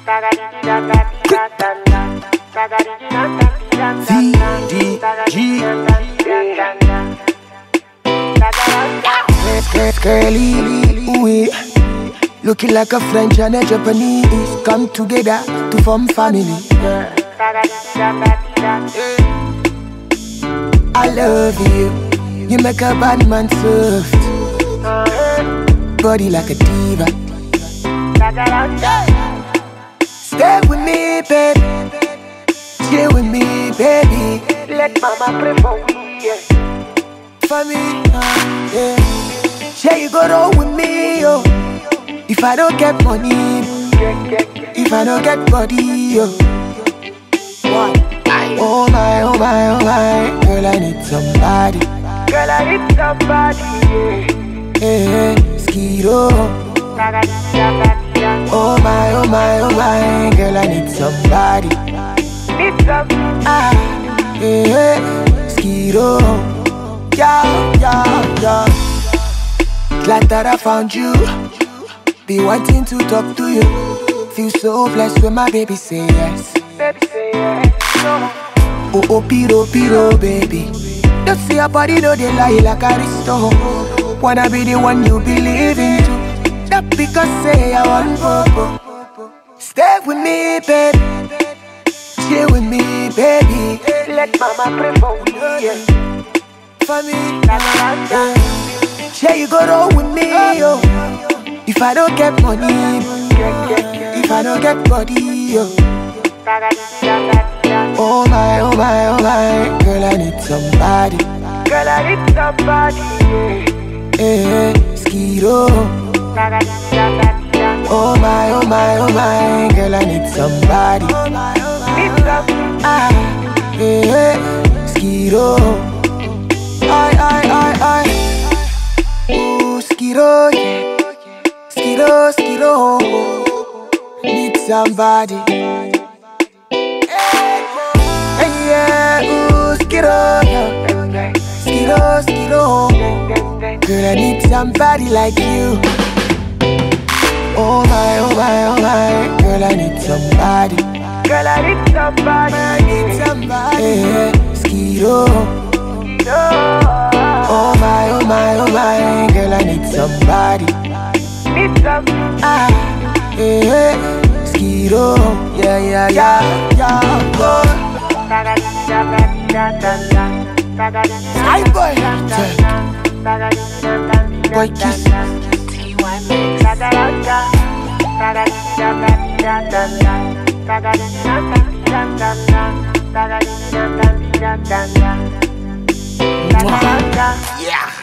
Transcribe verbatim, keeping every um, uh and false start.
V D G Curly, ooh, looking like a French and a Japanese come together to form family. I love you, you make a bad man soft, body like a diva. Stay with me, baby, chill with me, baby. Let mama pray for we, yeah. For me, uh, yeah. Share you go roll with me, yo. If I don't get money, if I don't get body, yo. What? Oh my, oh my, oh my, girl, I need somebody. Girl, I need somebody, yeah. Hey, hey, Skiro. Oh my, oh my, oh my, girl, I need somebody. Need somebody. Ah, hey, hey, Skiro. Yeah, yeah, yeah. Glad that I found you. Be wanting to talk to you. Feel so blessed when my baby say yes. Baby say yes. Oh, oh, piro, piro, baby. Don't see your body, no, they lie like Aristo. Wanna be the one you believe in too. That because say I want popo. Stay with me, baby. Chill with me, baby. Let mama pray for me, yeah. For me, yeah. Share you go roll with me, yo. If I don't get money, if I don't get body, yo. Oh my, oh my, oh my, girl, I need somebody. Girl, I need somebody, yeah. Hey, Skiro. Oh my, oh my, oh my, girl, I need somebody. Need somebody. Ah, hey, Skiro. I, I, I, I. Ooh, Skiro, yeah. Skiro, Skiro. Need somebody. Hey, yeah, ooh, Skiro, yeah. Skiro, Skiro. Girl, I need somebody like you. Oh my, oh my, oh my. Girl, I need somebody. Girl, I need somebody. I need somebody. Hey, Skiro. Oh my, oh my, oh my, girl, I need somebody. Need somebody. Ah, hey, hey, Skiro. Yeah, yeah, yeah, yeah, go. Sky boy, boy kiss. T Y Mix. Yeah.